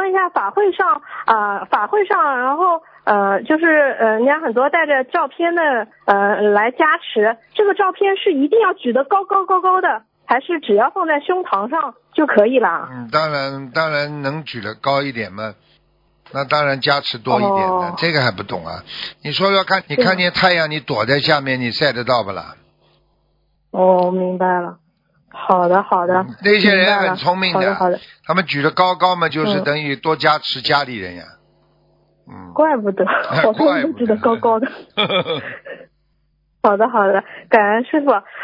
问一下法会上，然后就是人家很多带着照片的来加持，这个照片是一定要举得高高的，还是只要放在胸膛上就可以了？ 当然能举得高一点嘛，那当然加持多一点的，这个还不懂啊？你说说看，你看见太阳，你躲在下面，你晒得到不啦？ 哦，明白了。好的。 那些人很聪明的， 好的。 他们举得高嘛，就是等于多加持家里人呀。 怪不得，我都举得高的。好的，感恩师傅。